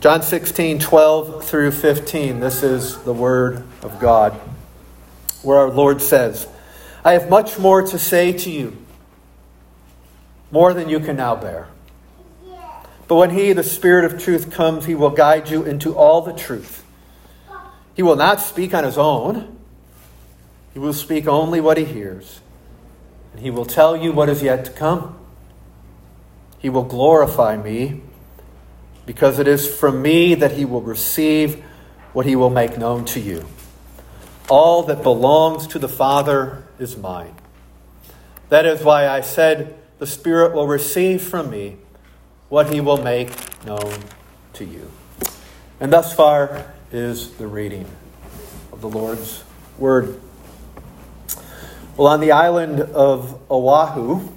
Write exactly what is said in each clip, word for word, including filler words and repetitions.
John sixteen, twelve through fifteen. This is the word of God, where our Lord says, I have much more to say to you, more than you can now bear. But when he, the Spirit of truth, comes, he will guide you into all the truth. He will not speak on his own. He will speak only what he hears. And he will tell you what is yet to come. He will glorify me, because it is from me that he will receive what he will make known to you. All that belongs to the Father is mine. That is why I said, the Spirit will receive from me what he will make known to you. And thus far is the reading of the Lord's word. Well, on the island of Oahu,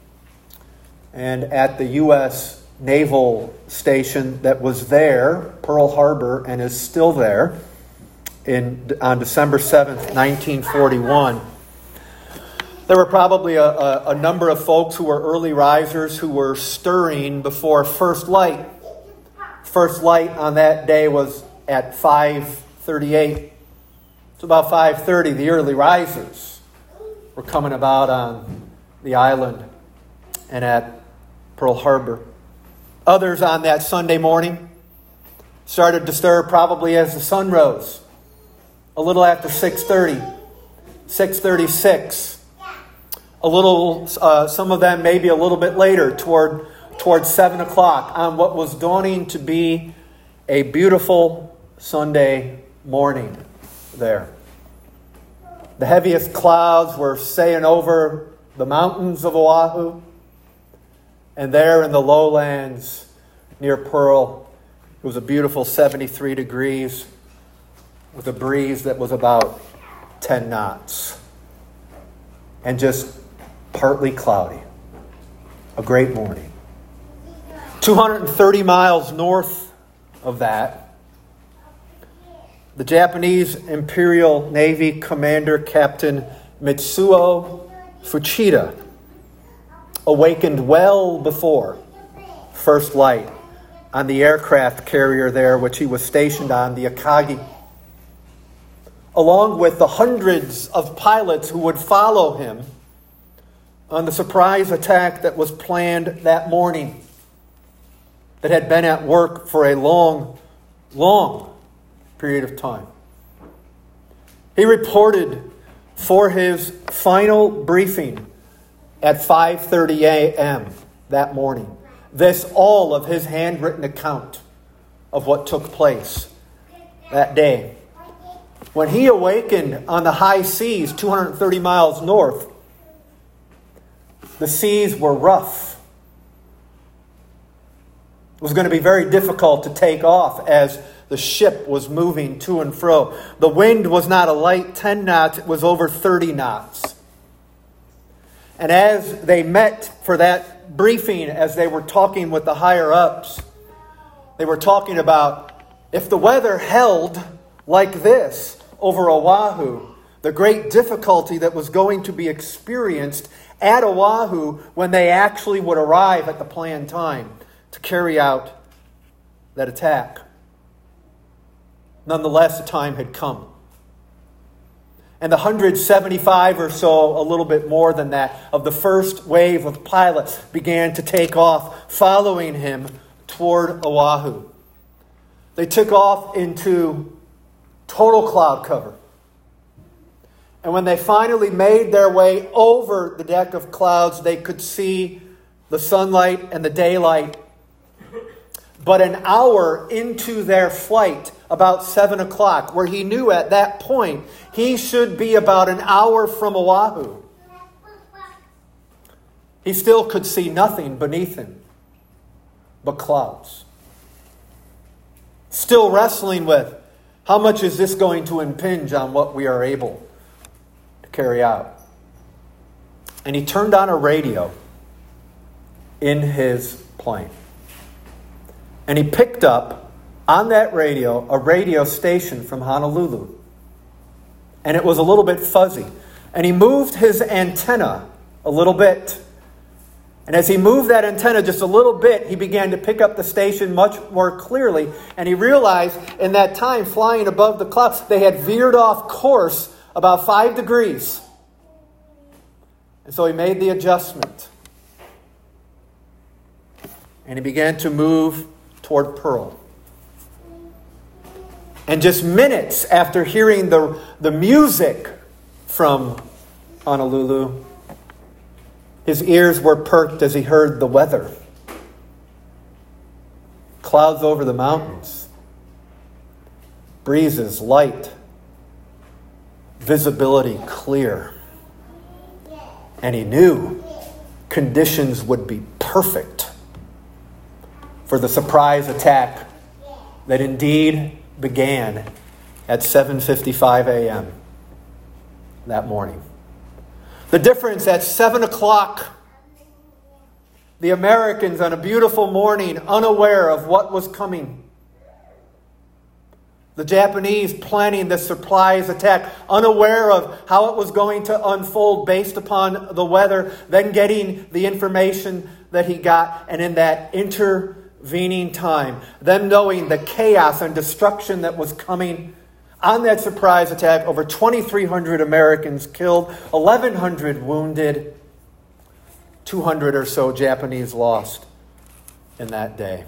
and at the U S naval station that was there, Pearl Harbor, and is still there, in on December seventh, nineteen forty-one, there were probably a, a, a number of folks who were early risers who were stirring before first light. First light on that day was at five thirty-eight. It's about five thirty. The early risers were coming about on the island and at Pearl Harbor. Others on that Sunday morning started to stir probably as the sun rose. A little after six thirty, six thirty-six. A little, uh, some of them maybe a little bit later, toward toward seven o'clock, on what was dawning to be a beautiful Sunday morning there. The heaviest clouds were sailing over the mountains of Oahu, and there in the lowlands near Pearl, it was a beautiful seventy-three degrees with a breeze that was about ten knots. And just partly cloudy. A great morning. two hundred thirty miles north of that, the Japanese Imperial Navy Commander Captain Mitsuo Fuchida awakened well before first light on the aircraft carrier there, which he was stationed on, the Akagi, along with the hundreds of pilots who would follow him on the surprise attack that was planned that morning, that had been at work for a long, long period of time. He reported for his final briefing at five thirty a.m. that morning. This all of his handwritten account of what took place that day. When he awakened on the high seas, two hundred thirty miles north, the seas were rough. It was going to be very difficult to take off as the ship was moving to and fro. The wind was not a light ten knots, it was over thirty knots. And as they met for that briefing, as they were talking with the higher-ups, they were talking about if the weather held like this over Oahu, the great difficulty that was going to be experienced at Oahu when they actually would arrive at the planned time to carry out that attack. Nonetheless, the time had come. And the one hundred seventy-five or so, a little bit more than that, of the first wave of pilots began to take off, following him toward Oahu. They took off into total cloud cover. And when they finally made their way over the deck of clouds, they could see the sunlight and the daylight. But an hour into their flight, about seven o'clock, where he knew at that point he should be about an hour from Oahu, he still could see nothing beneath him but clouds. Still wrestling with, how much is this going to impinge on what we are able to carry out? And he turned on a radio in his plane. And he picked up on that radio a radio station from Honolulu. And it was a little bit fuzzy. And he moved his antenna a little bit. And as he moved that antenna just a little bit, he began to pick up the station much more clearly. And he realized in that time, flying above the clouds, they had veered off course about five degrees. And so he made the adjustment. And he began to move toward Pearl. And just minutes after hearing the, the music from Honolulu, his ears were perked as he heard the weather. Clouds over the mountains. Breezes light. Visibility clear. And he knew conditions would be perfect for the surprise attack that indeed began at seven fifty-five a.m. that morning. The difference at seven o'clock, the Americans on a beautiful morning, unaware of what was coming. The Japanese planning the surprise attack, unaware of how it was going to unfold based upon the weather, then getting the information that he got, and in that intervening time, them knowing the chaos and destruction that was coming. On that surprise attack, over twenty-three hundred Americans killed, eleven hundred wounded, two hundred or so Japanese lost in that day.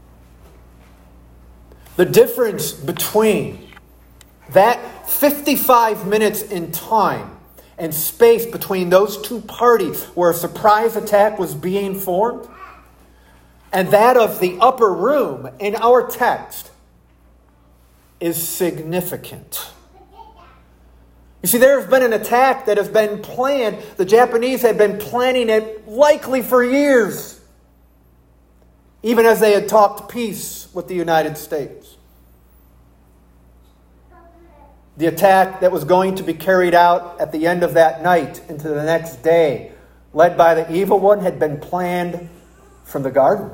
The difference between that fifty-five minutes in time and space between those two parties where a surprise attack was being formed and that of the upper room in our text is significant. You see, there has been an attack that has been planned. The Japanese had been planning it likely for years, even as they had talked peace with the United States. The attack that was going to be carried out at the end of that night into the next day, led by the evil one, had been planned from the garden.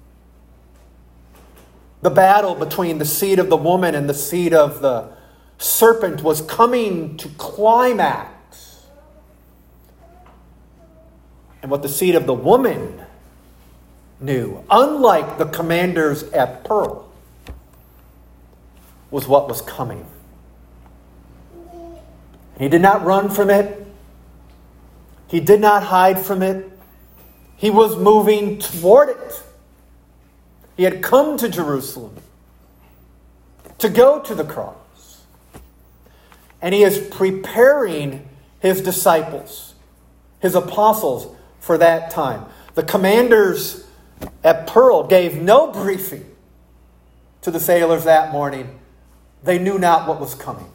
The battle between the seed of the woman and the seed of the serpent was coming to climax. And what the seed of the woman knew, unlike the commanders at Pearl, was what was coming. He did not run from it. He did not hide from it. He was moving toward it. He had come to Jerusalem to go to the cross. And he is preparing his disciples, his apostles, for that time. The commanders at Pearl gave no briefing to the sailors that morning. They knew not what was coming.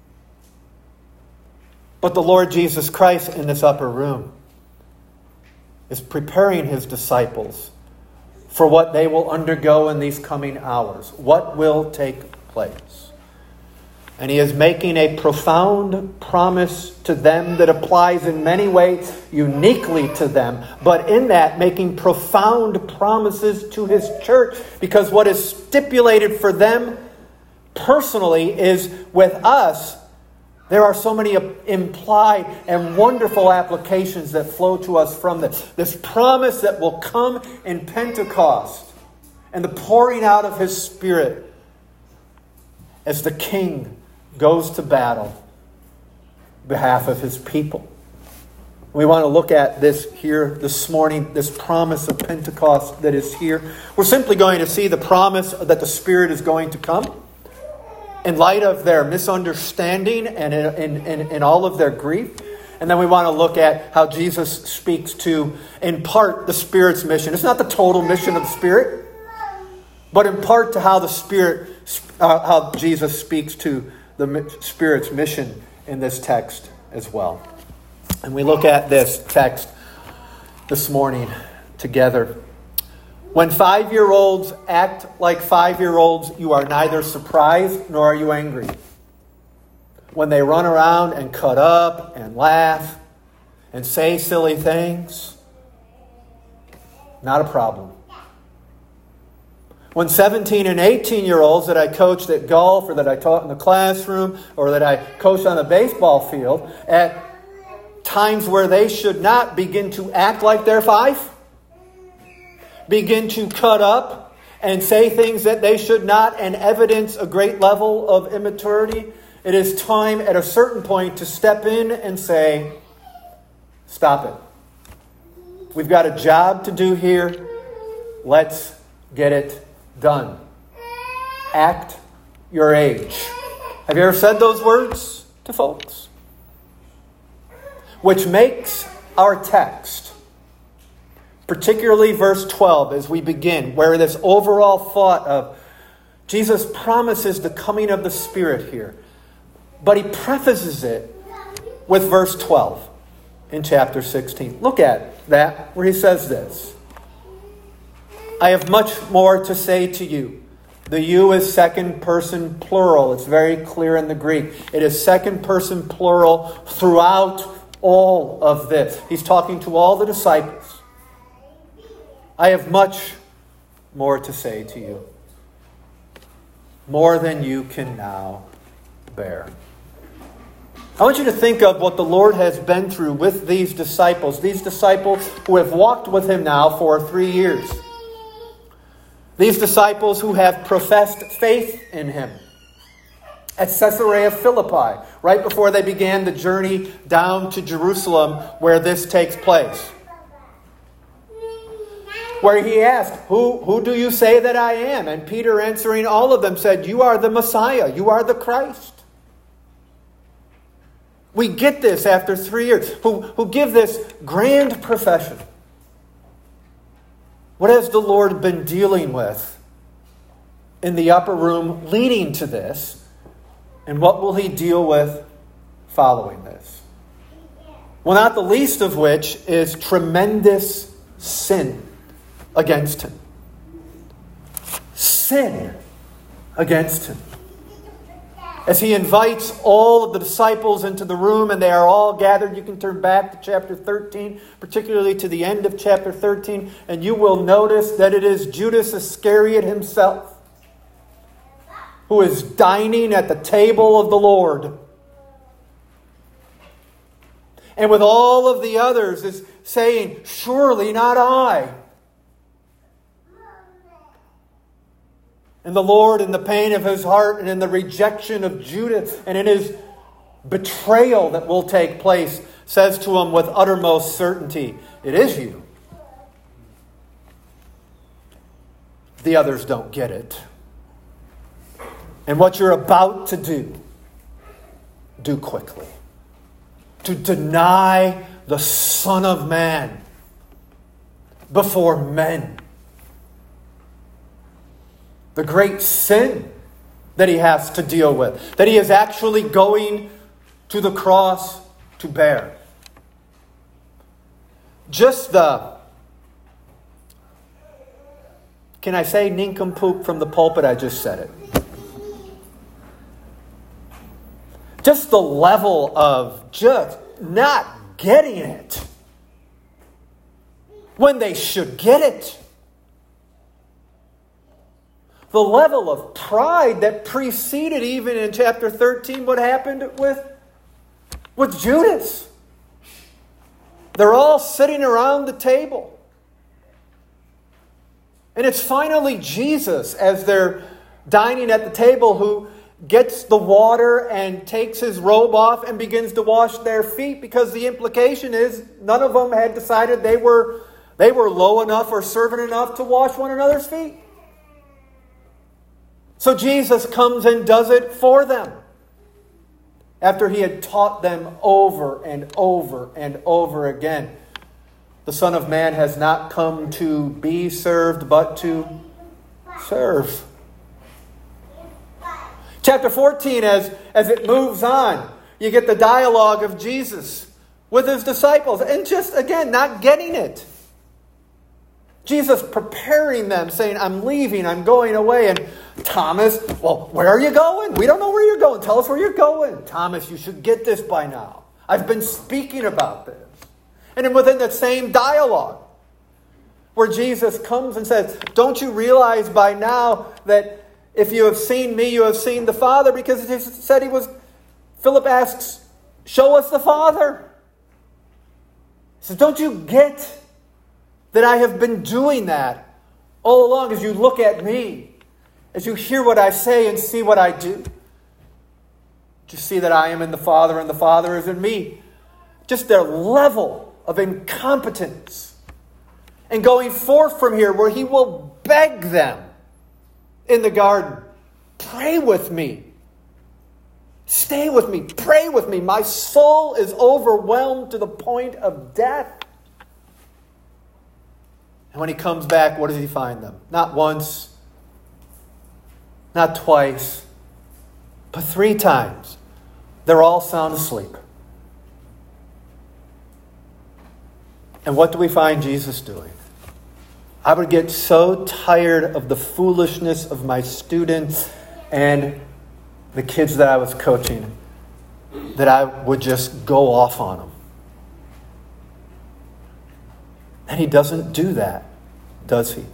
But the Lord Jesus Christ in this upper room is preparing his disciples for what they will undergo in these coming hours. What will take place. And he is making a profound promise to them that applies in many ways uniquely to them. But in that, making profound promises to his church. Because what is stipulated for them personally is with us. There are so many implied and wonderful applications that flow to us from this. This promise that will come in Pentecost and the pouring out of his Spirit as the King goes to battle on behalf of his people. We want to look at this here this morning, this promise of Pentecost that is here. We're simply going to see the promise that the Spirit is going to come. In light of their misunderstanding and in, in, in all of their grief. And then we want to look at how Jesus speaks to, in part, the Spirit's mission. It's not the total mission of the Spirit, but in part to how the Spirit, uh, how Jesus speaks to the Spirit's mission in this text as well. And we look at this text this morning together. When five-year-olds act like five-year-olds, you are neither surprised nor are you angry. When they run around and cut up and laugh and say silly things, not a problem. When seventeen and eighteen-year-olds that I coached at golf or that I taught in the classroom or that I coached on the baseball field, at times where they should not begin to act like they're five, begin to cut up and say things that they should not and evidence a great level of immaturity, it is time at a certain point to step in and say, stop it. We've got a job to do here. Let's get it done. Act your age. Have you ever said those words to folks? Which makes our text, particularly verse twelve, as we begin, where this overall thought of Jesus promises the coming of the Spirit here. But he prefaces it with verse twelve in chapter sixteen. Look at that, where he says this. I have much more to say to you. The you is second person plural. It's very clear in the Greek. It is second person plural throughout all of this. He's talking to all the disciples. I have much more to say to you. More than you can now bear. I want you to think of what the Lord has been through with these disciples. These disciples who have walked with him now for three years. These disciples who have professed faith in him. At Caesarea Philippi, right before they began the journey down to Jerusalem where this takes place. Where he asked, who, who do you say that I am? And Peter, answering all of them, said, you are the Messiah. You are the Christ. We get this after three years. Who, who give this grand profession. What has the Lord been dealing with in the upper room leading to this? And what will he deal with following this? Well, not the least of which is tremendous sin against him. Sin against him. As he invites all of the disciples into the room and they are all gathered, you can turn back to chapter thirteen, particularly to the end of chapter thirteen, and you will notice that it is Judas Iscariot himself who is dining at the table of the Lord. And with all of the others is saying, surely not I. And the Lord, in the pain of his heart and in the rejection of Judas and in his betrayal that will take place, says to him with uttermost certainty, it is you. The others don't get it. And what you're about to do, do quickly. To deny the Son of Man before men. The great sin that he has to deal with. That he is actually going to the cross to bear. Just the, can I say nincompoop from the pulpit? I just said it. Just the level of just not getting it when they should get it. The level of pride that preceded even in chapter thirteen what happened with, with Judas. They're all sitting around the table. And it's finally Jesus, as they're dining at the table, who gets the water and takes his robe off and begins to wash their feet, because the implication is none of them had decided they were, they were low enough or servant enough to wash one another's feet. So Jesus comes and does it for them. After he had taught them over and over and over again. The Son of Man has not come to be served, but to serve. Chapter fourteen, as, as it moves on, you get the dialogue of Jesus with his disciples. And just, again, not getting it. Jesus preparing them, saying, I'm leaving, I'm going away. And Thomas, well, where are you going? We don't know where you're going. Tell us where you're going. Thomas, you should get this by now. I've been speaking about this. And then within that same dialogue, where Jesus comes and says, don't you realize by now that if you have seen me, you have seen the Father? Because he said he was, Philip asks, show us the Father. He says, don't you get that I have been doing that All along, as you look at me, as you hear what I say and see what I do, you see that I am in the Father and the Father is in me. Just their level of incompetence. And going forth from here where he will beg them in the garden, pray with me. Stay with me. Pray with me. My soul is overwhelmed to the point of death. And when he comes back, what does he find them? Not once, not twice, but three times. They're all sound asleep. And what do we find Jesus doing? I would get so tired of the foolishness of my students and the kids that I was coaching that I would just go off on them. And he doesn't do that, does he?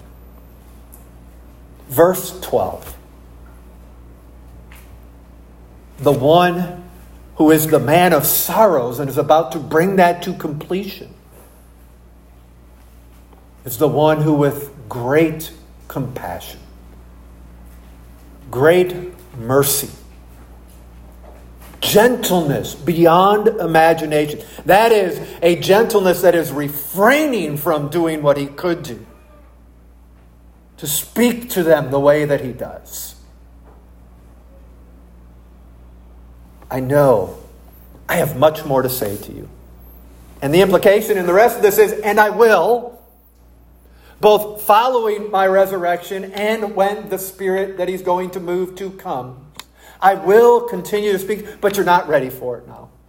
Verse twelve. The one who is the man of sorrows and is about to bring that to completion is the one who with great compassion, great mercy, gentleness beyond imagination. That is a gentleness that is refraining from doing what he could do, to speak to them the way that he does. I know I have much more to say to you. And the implication in the rest of this is, and I will, both following my resurrection and when the Spirit that he's going to move to come. I will continue to speak, but you're not ready for it now.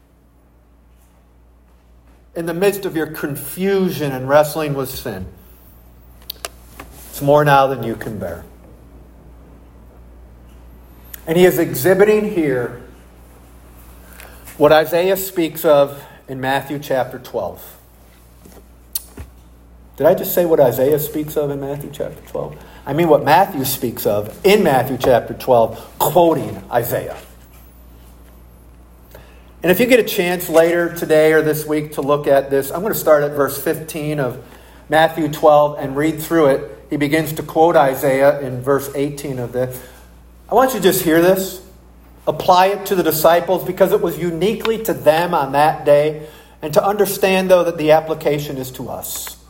In the midst of your confusion and wrestling with sin, it's more now than you can bear. And he is exhibiting here what Isaiah speaks of in Matthew chapter twelve. Did I just say what Isaiah speaks of in Matthew chapter twelve? I mean what Matthew speaks of in Matthew chapter twelve, quoting Isaiah. And if you get a chance later today or this week to look at this, I'm going to start at verse fifteen of Matthew twelve and read through it. He begins to quote Isaiah in verse eighteen of this. I want you to just hear this. Apply it to the disciples because it was uniquely to them on that day. And to understand, though, that the application is to us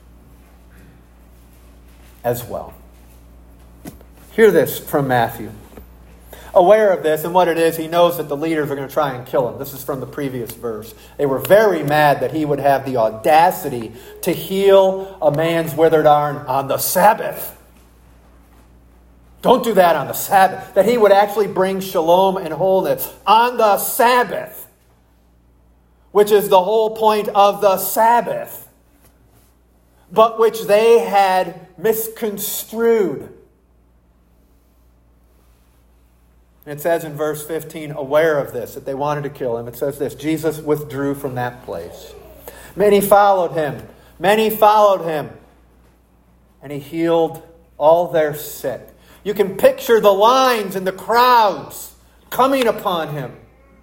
as well. Hear this from Matthew. Aware of this and what it is, he knows that the leaders are going to try and kill him. This is from the previous verse. They were very mad that he would have the audacity to heal a man's withered arm on the Sabbath. Don't do that on the Sabbath. That he would actually bring shalom and wholeness on the Sabbath, which is the whole point of the Sabbath, but which they had misconstrued. And it says in verse fifteen, aware of this, that they wanted to kill him. It says this, Jesus withdrew from that place. Many followed him. Many followed him. And he healed all their sick. You can picture the lines and the crowds coming upon him.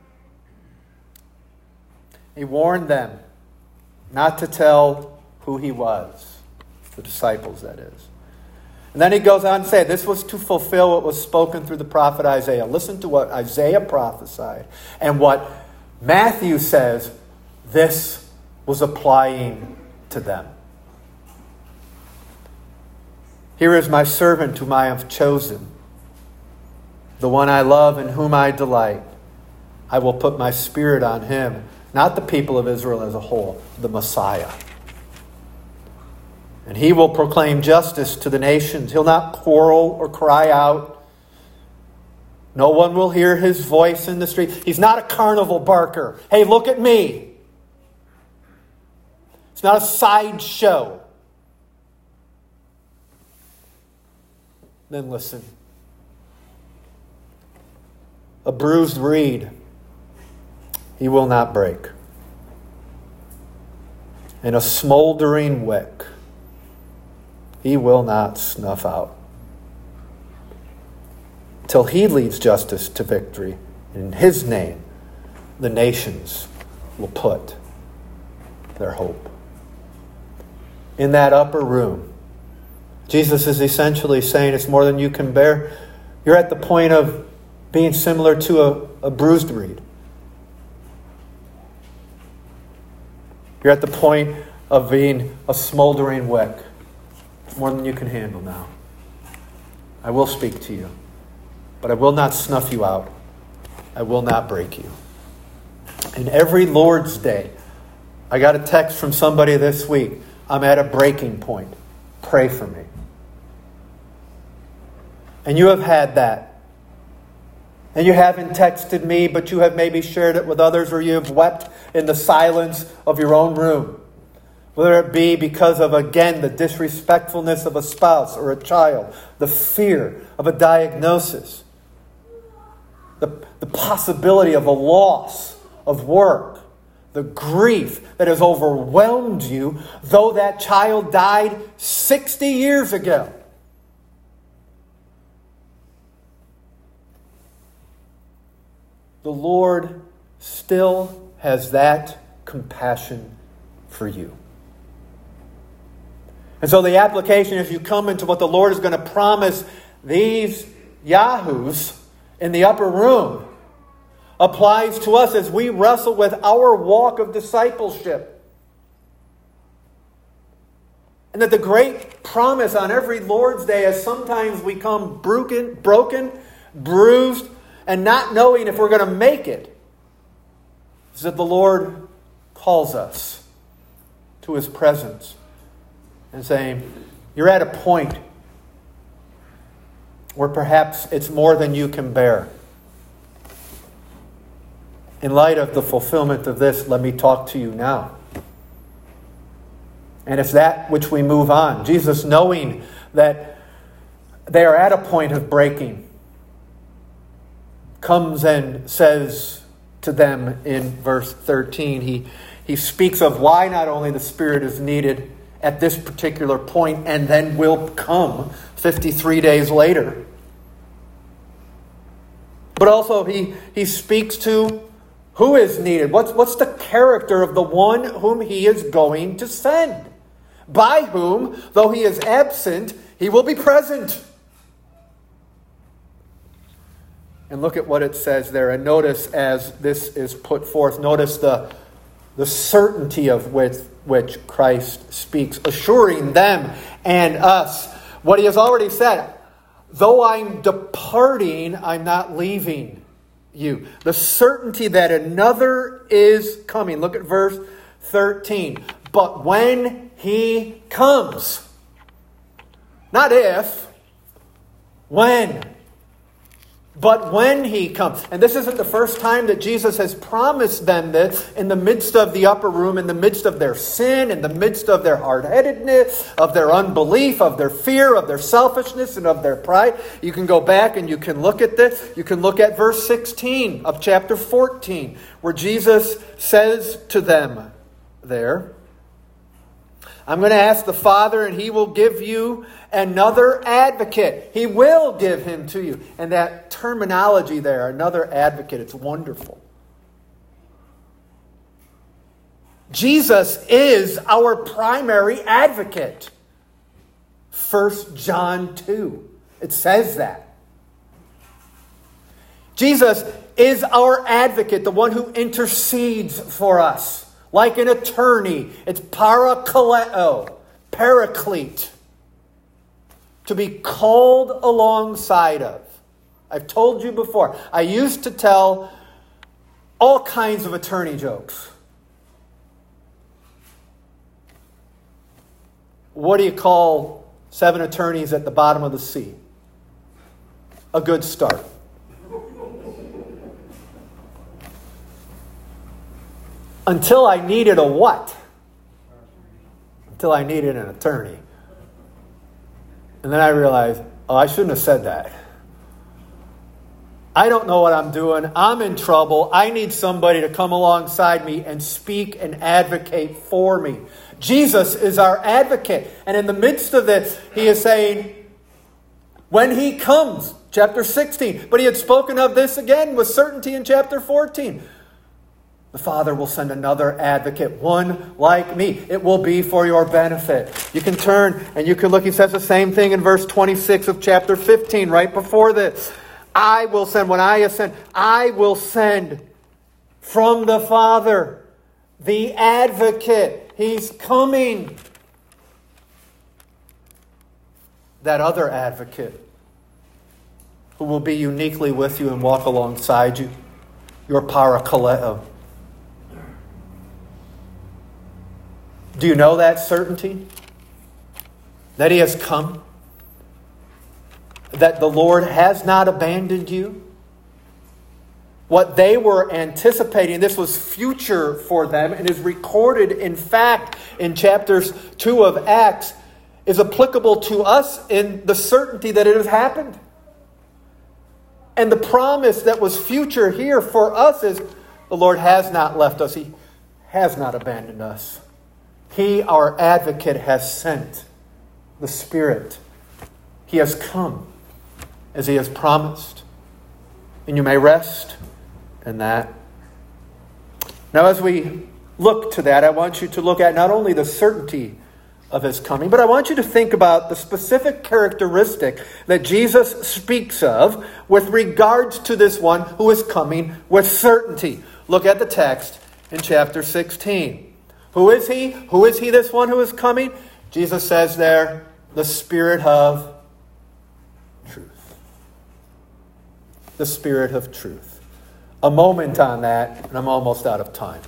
He warned them not to tell who he was. The disciples, that is. And then he goes on to say, this was to fulfill what was spoken through the prophet Isaiah. Listen to what Isaiah prophesied. And what Matthew says, this was applying to them. Here is my servant whom I have chosen, the one I love and whom I delight. I will put my spirit on him, not the people of Israel as a whole, the Messiah. And he will proclaim justice to the nations. He'll not quarrel or cry out. No one will hear his voice in the street. He's not a carnival barker. Hey, look at me. It's not a sideshow. Then listen. A bruised reed he will not break, and a smoldering wick he will not snuff out, till he leads justice to victory. In his name, the nations will put their hope. In that upper room, Jesus is essentially saying it's more than you can bear. You're at the point of being similar to a, a bruised reed. You're at the point of being a smoldering wick. More than you can handle now. I will speak to you, but I will not snuff you out. I will not break you. And every Lord's Day, I got a text from somebody this week. I'm at a breaking point. Pray for me. And you have had that. And you haven't texted me, but you have maybe shared it with others, or you have wept in the silence of your own room. Whether it be because of, again, the disrespectfulness of a spouse or a child, the fear of a diagnosis, the, the possibility of a loss of work, the grief that has overwhelmed you, though that child died sixty years ago. The Lord still has that compassion for you. And so the application, if you come into what the Lord is going to promise these yahoos in the upper room, applies to us as we wrestle with our walk of discipleship. And that the great promise on every Lord's Day is sometimes we come broken, broken, bruised, and not knowing if we're going to make it, is that the Lord calls us to His presence and saying, you're at a point where perhaps it's more than you can bear. In light of the fulfillment of this, let me talk to you now. And it's that which we move on. Jesus, knowing that they are at a point of breaking, comes and says to them in verse thirteen, he, he speaks of why not only the Spirit is needed at this particular point and then will come fifty-three days later. But also he, he speaks to who is needed. What's, what's the character of the one whom He is going to send? By whom, though He is absent, He will be present. And look at what it says there. And notice as this is put forth, notice the, the certainty of which, which Christ speaks, assuring them and us what He has already said. Though I'm departing, I'm not leaving you. The certainty that another is coming. Look at verse thirteen. But when He comes, not if, when. But when He comes. And this isn't the first time that Jesus has promised them this in the midst of the upper room, in the midst of their sin, in the midst of their hard-headedness, of their unbelief, of their fear, of their selfishness, and of their pride. You can go back and you can look at this. You can look at verse sixteen of chapter fourteen, where Jesus says to them there, I'm going to ask the Father, and He will give you another advocate. He will give Him to you. And that terminology there, another advocate, it's wonderful. Jesus is our primary advocate. First John two. It says that. Jesus is our advocate, the one who intercedes for us. Like an attorney, it's parakaleo, paraclete, to be called alongside of. I've told you before, I used to tell all kinds of attorney jokes. What do you call seven attorneys at the bottom of the sea? A good start. Until I needed a what? Until I needed an attorney. And then I realized, oh, I shouldn't have said that. I don't know what I'm doing. I'm in trouble. I need somebody to come alongside me and speak and advocate for me. Jesus is our advocate. And in the midst of this, He is saying, when He comes, chapter sixteen. But He had spoken of this again with certainty in chapter fourteen. The Father will send another advocate, one like me. It will be for your benefit. You can turn and you can look. He says the same thing in verse twenty-six of chapter fifteen, right before this. I will send, when I ascend, I will send from the Father the advocate. He's coming. That other advocate who will be uniquely with you and walk alongside you. Your parakaleo. Do you know that certainty? That He has come? That the Lord has not abandoned you? What they were anticipating, this was future for them and is recorded, in fact, in chapters two of Acts, is applicable to us in the certainty that it has happened. And the promise that was future here for us is the Lord has not left us. He has not abandoned us. He, our advocate, has sent the Spirit. He has come as He has promised. And you may rest in that. Now, as we look to that, I want you to look at not only the certainty of His coming, but I want you to think about the specific characteristic that Jesus speaks of with regards to this one who is coming with certainty. Look at the text in chapter sixteen. Who is He? Who is He, this one who is coming? Jesus says there, the Spirit of truth. The Spirit of truth. A moment on that, and I'm almost out of time.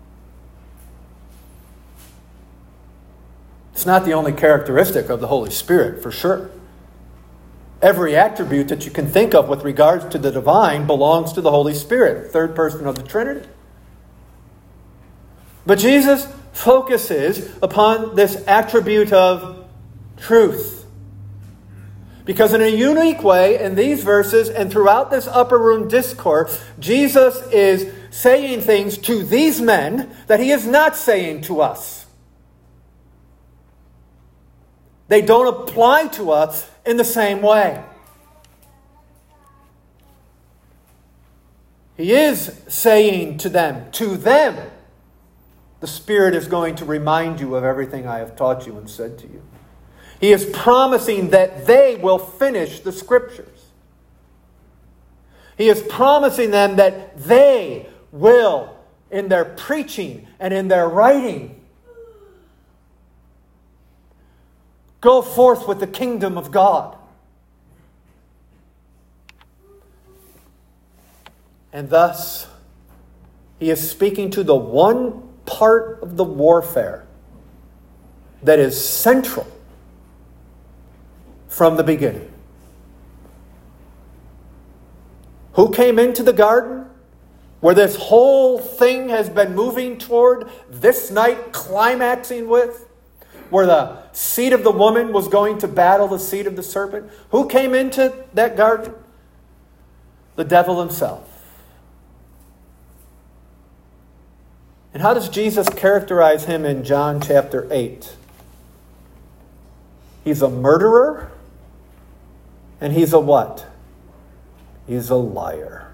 It's not the only characteristic of the Holy Spirit, for sure. Every attribute that you can think of with regards to the divine belongs to the Holy Spirit, third person of the Trinity. But Jesus focuses upon this attribute of truth. Because in a unique way, in these verses and throughout this upper room discourse, Jesus is saying things to these men that He is not saying to us. They don't apply to us in the same way. He is saying to them, to them, the Spirit is going to remind you of everything I have taught you and said to you. He is promising that they will finish the Scriptures. He is promising them that they will, in their preaching and in their writing, go forth with the kingdom of God. And thus, He is speaking to the one part of the warfare that is central from the beginning. Who came into the garden where this whole thing has been moving toward this night climaxing with? Where the seed of the woman was going to battle the seed of the serpent? Who came into that garden? The devil himself. And how does Jesus characterize him in John chapter eight? He's a murderer. And he's a what? He's a liar.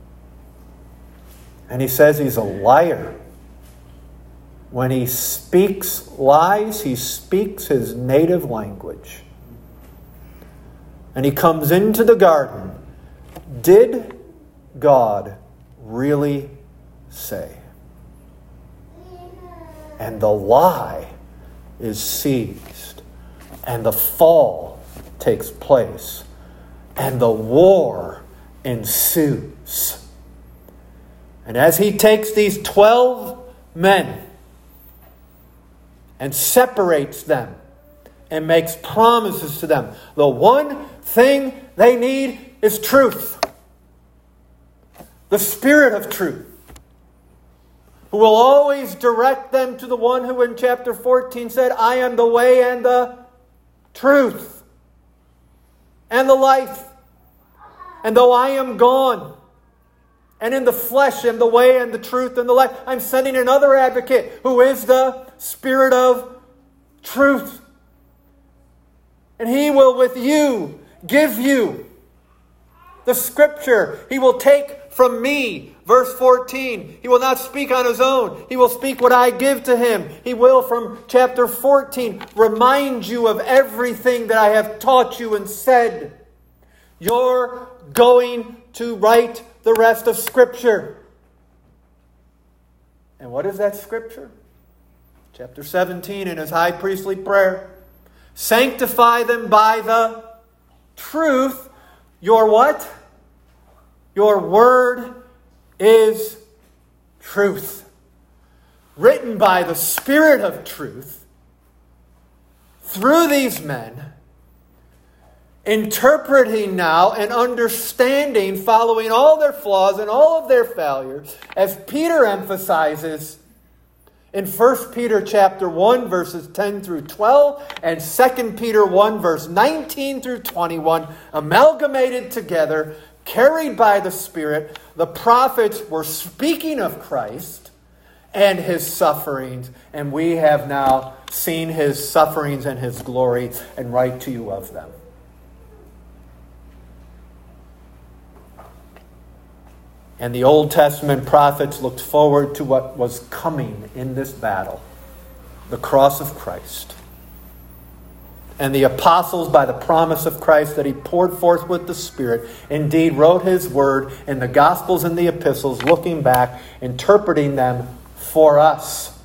And he says he's a liar. When he speaks lies, he speaks his native language. And he comes into the garden. Did God really say? And the lie is seized. And the fall takes place. And the war ensues. And as he takes these twelve men and separates them and makes promises to them, the one thing they need is truth. The Spirit of truth, who will always direct them to the one who in chapter fourteen said, I am the way and the truth and the life. And though I am gone, and in the flesh am the way and the truth and the life, I'm sending another advocate who is the Spirit of truth. And He will with you give you the Scripture. He will take from me. Verse fourteen, he will not speak on his own. He will speak what I give to him. He will, from chapter fourteen, remind you of everything that I have taught you and said. You're going to write the rest of Scripture. And what is that Scripture? Chapter seventeen in his high priestly prayer. Sanctify them by the truth. Your what? Your word is truth. Written by the Spirit of truth through these men, interpreting now and understanding, following all their flaws and all of their failures, as Peter emphasizes in First Peter chapter one, verses ten through twelve, and Second Peter one, verse nineteen through twenty-one, amalgamated together, carried by the Spirit. The prophets were speaking of Christ and his sufferings, and we have now seen his sufferings and his glory, and write to you of them. And the Old Testament prophets looked forward to what was coming in this battle, the cross of Christ. And the apostles, by the promise of Christ that he poured forth with the Spirit, indeed wrote his word in the Gospels and the epistles, looking back, interpreting them for us.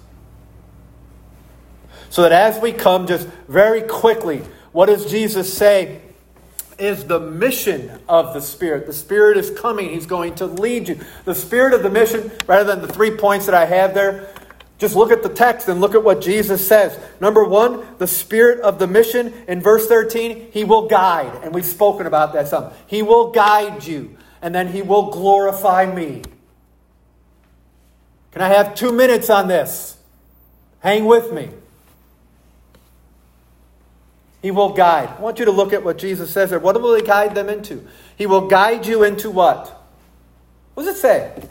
So that as we come, just very quickly, what does Jesus say is the mission of the Spirit? The Spirit is coming. He's going to lead you. The Spirit of the mission, rather than the three points that I have there, just look at the text and look at what Jesus says. Number one, the Spirit of the mission. In verse thirteen, he will guide. And we've spoken about that some. He will guide you. And then he will glorify me. Can I have two minutes on this? Hang with me. He will guide. I want you to look at what Jesus says there. What will he guide them into? He will guide you into what? What does it say?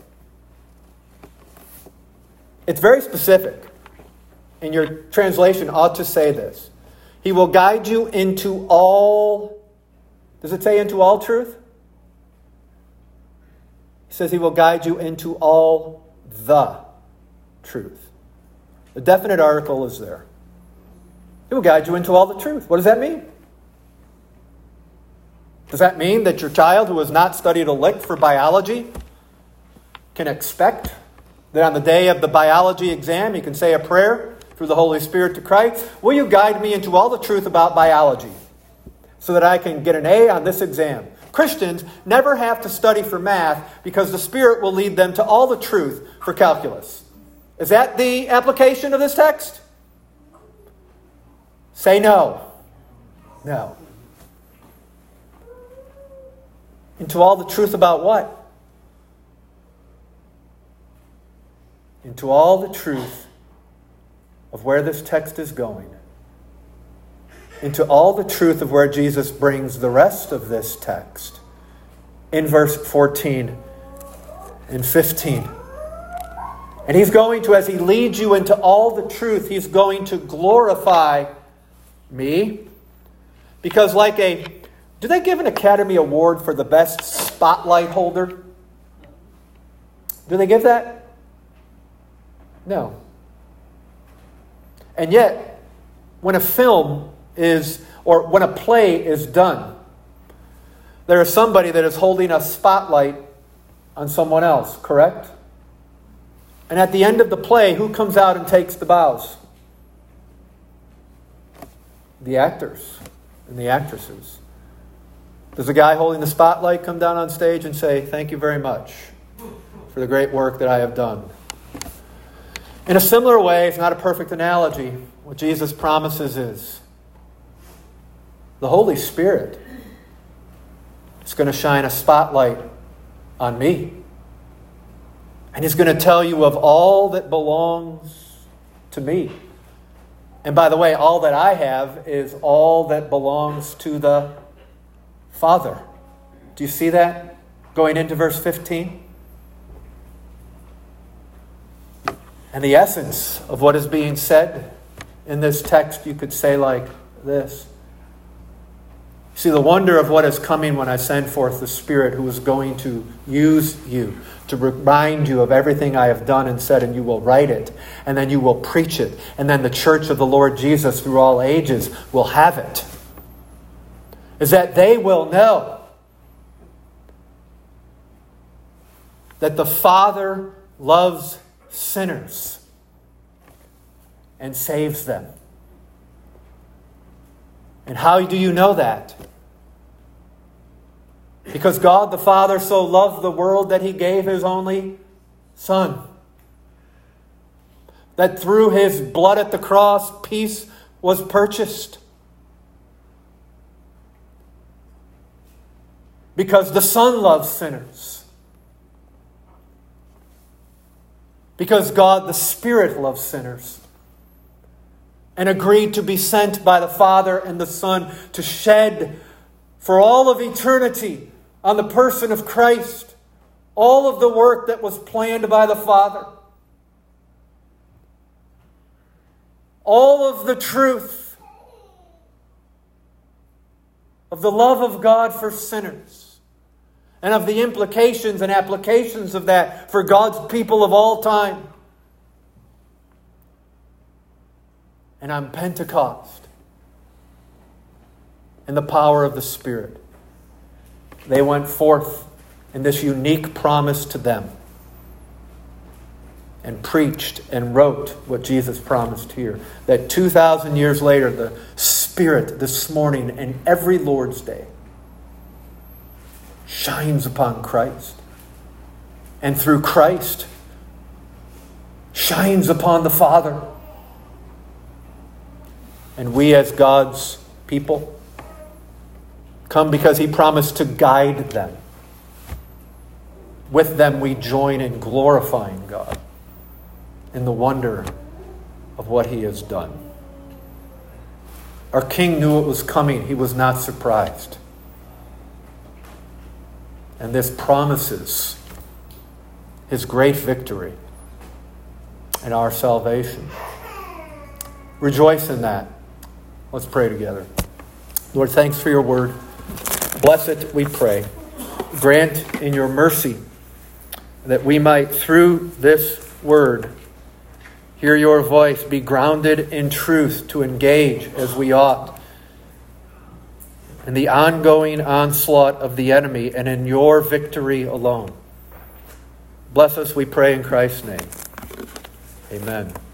It's very specific. And your translation ought to say this. He will guide you into all... Does it say into all truth? He says he will guide you into all the truth. The definite article is there. He will guide you into all the truth. What does that mean? Does that mean that your child who has not studied a lick for biology can expect that on the day of the biology exam he can say a prayer through the Holy Spirit to Christ? Will you guide me into all the truth about biology so that I can get an A on this exam? Christians never have to study for math because the Spirit will lead them to all the truth for calculus. Is that the application of this text? Say no. No. Into all the truth about what? Into all the truth of where this text is going. Into all the truth of where Jesus brings the rest of this text. In verse fourteen and fifteen. And he's going to, as he leads you into all the truth, he's going to glorify me. Because like a... Do they give an Academy Award for the best spotlight holder? Do they give that? No. And yet, when a film is, or when a play is done, there is somebody that is holding a spotlight on someone else, correct? And at the end of the play, who comes out and takes the bows? The actors and the actresses. Does the guy holding the spotlight come down on stage and say, "Thank you very much for the great work that I have done"? In a similar way, it's not a perfect analogy. What Jesus promises is the Holy Spirit is going to shine a spotlight on me. And he's going to tell you of all that belongs to me. And by the way, all that I have is all that belongs to the Father. Do you see that? Going into verse fifteen. And the essence of what is being said in this text, you could say like this. See, the wonder of what is coming when I send forth the Spirit who is going to use you to remind you of everything I have done and said, and you will write it, and then you will preach it, and then the church of the Lord Jesus through all ages will have it, is that they will know that the Father loves sinners and saves them. And how do you know that? Because God the Father so loved the world that He gave His only Son. That through His blood at the cross, peace was purchased. Because the Son loves sinners. Because God the Spirit loves sinners. And agreed to be sent by the Father and the Son to shed for all of eternity on the person of Christ all of the work that was planned by the Father. All of the truth of the love of God for sinners and of the implications and applications of that for God's people of all time. And on Pentecost, in the power of the Spirit, they went forth in this unique promise to them and preached and wrote what Jesus promised here. That two thousand years later, the Spirit this morning and every Lord's Day shines upon Christ. And through Christ, shines upon the Father. And we as God's people come because He promised to guide them. With them we join in glorifying God in the wonder of what He has done. Our King knew it was coming. He was not surprised. And this promises His great victory and our salvation. Rejoice in that. Let's pray together. Lord, thanks for your word. Bless it, we pray. Grant in your mercy that we might, through this word, hear your voice, be grounded in truth to engage as we ought in the ongoing onslaught of the enemy and in your victory alone. Bless us, we pray in Christ's name. Amen.